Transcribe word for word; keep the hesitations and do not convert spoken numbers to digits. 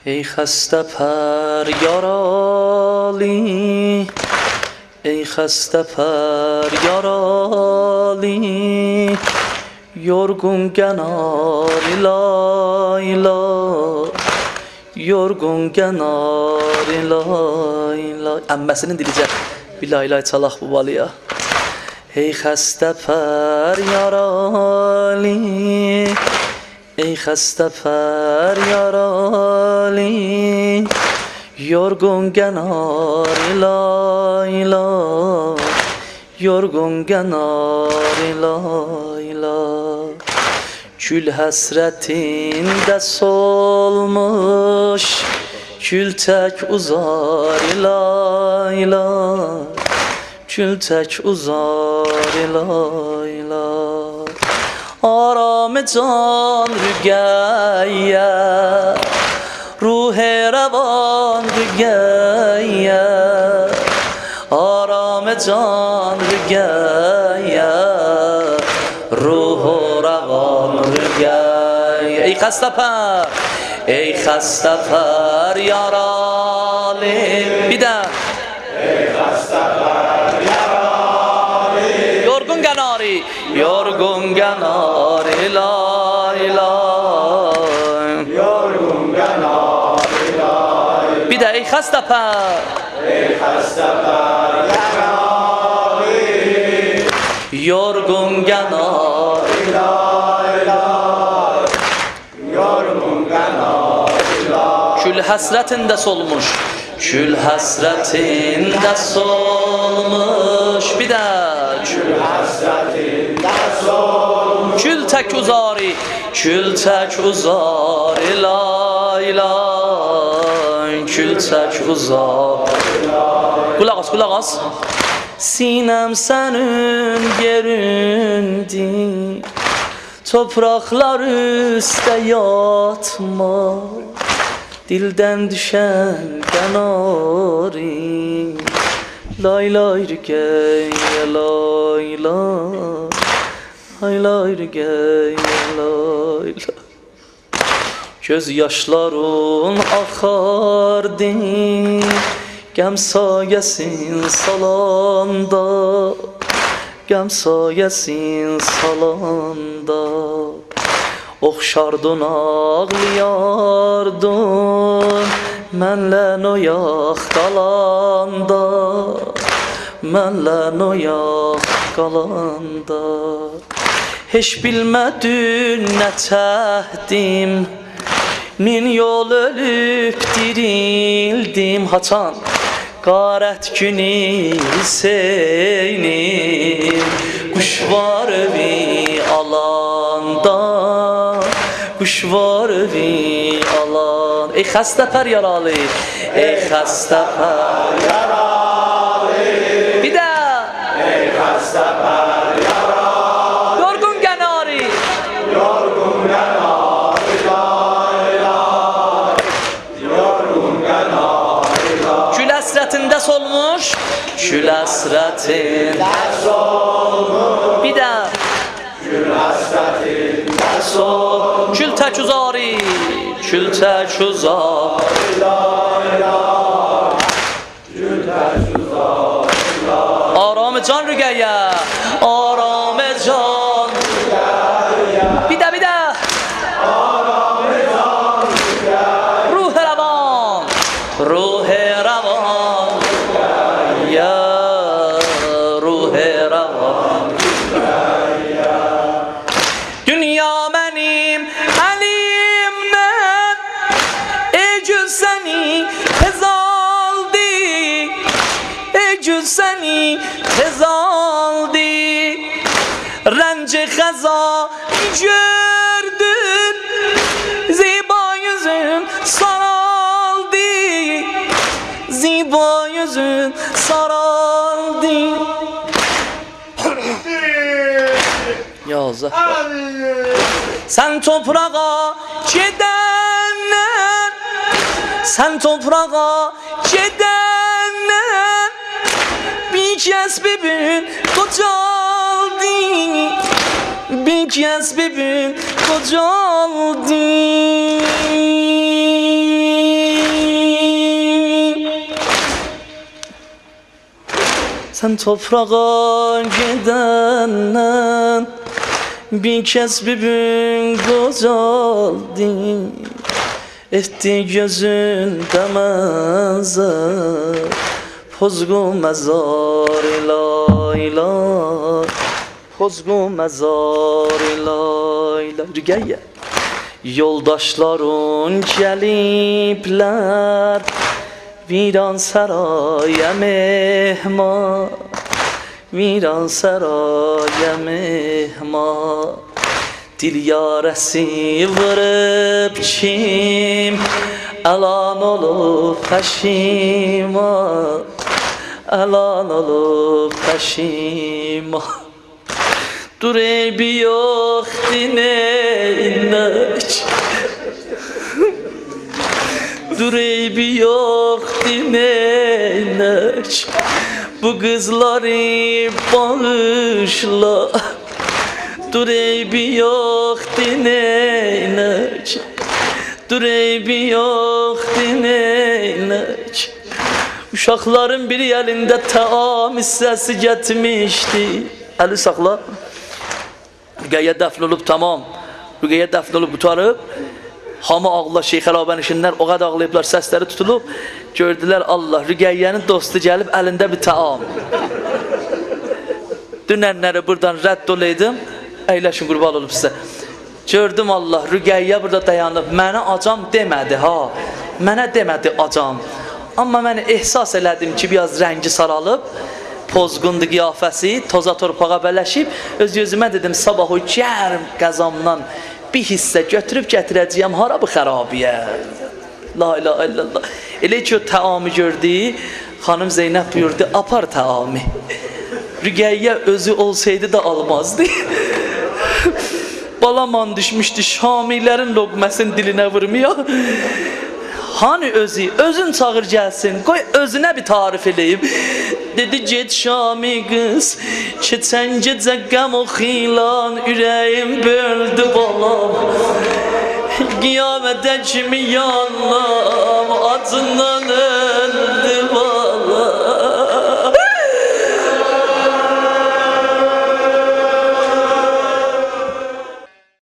ای خسته پر یارالی ای خسته پر yaralı yorgun kenar ila ila yorgun kenar ila ila emmesinin dilice bir la ilahe çalaq bu balıya ey xəstə pər yaralı ey xəstə pər yaralı yorgun kenar ila ila yorgun kenar ila ila kül hasretinde solmuş kül tek uzar ila ila kül tek uzar ila ila aram can rügeye ruh revan rügeye aram can rügeye ruh revan rügeye ey xəstə pər ey xəstə pər yaralı bir də ey xəstə pər yaralı yorgun qənari yorgun qənari la la yorgun qənari la bir də ey xəstə pər ey xəstə pər yaralı yorgun qənari la la yorgun qənari la kül həsrətində solmuş kül həsrətində solmuş bir də kül həsrətində solmuş kül tək uzari kül tək uzari la la kül tək uzari qulaq as qulaq as sinem senin yerindi topraklar üstte yatma dilden düşen kenari lay lay rügeye lay lay lay lay rügeye lay lay göz yaşların akardı gəm sayəsin salanda gəm sayəsin salanda oxşardın ağlayardın mənlə noyaq qalanda mənlə noyaq qalanda heç bilmədin nə çəkdim min yol ölüb dirildim haçan qarət günü Hüseynim kuş var evi alanda kuş var evi alan ey xəstə pər yaralı ey xəstə pər yaralı bir də ey xəstə pər yaralı yorgun qənari yorgun qənari yorgun qənari kül həsrətində solmuş kül həsrətində solmuş bir də kül həsrətində solmuş kül tək uzari kül tək uzari kül tək uzari aram can rügeye aram can rügeye bir də bir də aram can rügeye ruh revan ruh revan ya ruh revan dünya benim elimden ecül seni tez aldı ecül seni tez aldı rence xəza gördün ziba yüzün saraldı ziba yüzün saraldı ya Zəhra sen toprağa gedenden sen toprağa gedenden bir kez bebin kocaldı bir kez bebin kocaldı Sen toprağa gidenden bir kez bir gün güzeldi. Etti gözünde mezar, pozgu mezar ilayla, pozgu mezar ilayla. Rügeye. Yoldaşların gelipler, viran saraya mehman, viran saraya mehman. Dil yaresi vırıp çim, alan olup peşima, alan olup peşima. Dur eybi yok dine inanç, dur eybi yok dine inanç. Bu kızları bağışla, dur eybi yok dine inanç, dur eybi yok dine inanç. Uşaqların biri elinde taam hissesi getmişti. Eli sakla. Rüqeyyə dəfn olub tamam. Rüqeyyə dəfn olub qutarıb. Hamı ağla Şeyx Əlabəni işinlər o qədər ağlayıblar, səsləri tutulub. Gördülər Allah, Rüqeyyənin dostu gəlib əlində bir taam. Dünənləri buradan rədd olaydım. Əyləşin qurban olub sizə. Gördüm Allah, Rüqeyyə burada dayanıb. Mənə acam demədi ha. Mənə demədi acam. Amma mən ehsas elədim ki, biraz rəngi saralıb. Pozğundu qiyafəsi, toza torpağa bələşib. Öz gözümə dedim, sabah o gərm qəzamdan bir hissə götürüb gətirəcəyəm, hara bu xərabiyə? La ilahe illallah. Elə ki o təamı gördü, xanım Zeynəb buyurdu, apar təamı. Rüqeyyə özü olsaydı da almazdı. Balaman düşmüşdü, Şamilərin loqməsini dilinə vurmuyor. Hani özü, özün çağır gəlsin, qoy özünə bir tarif eləyib. Dedi get Şami qız, keçən gecə qəm o xilan, ürəyim böldü balam. Qiyamətə kimi yanlam, acından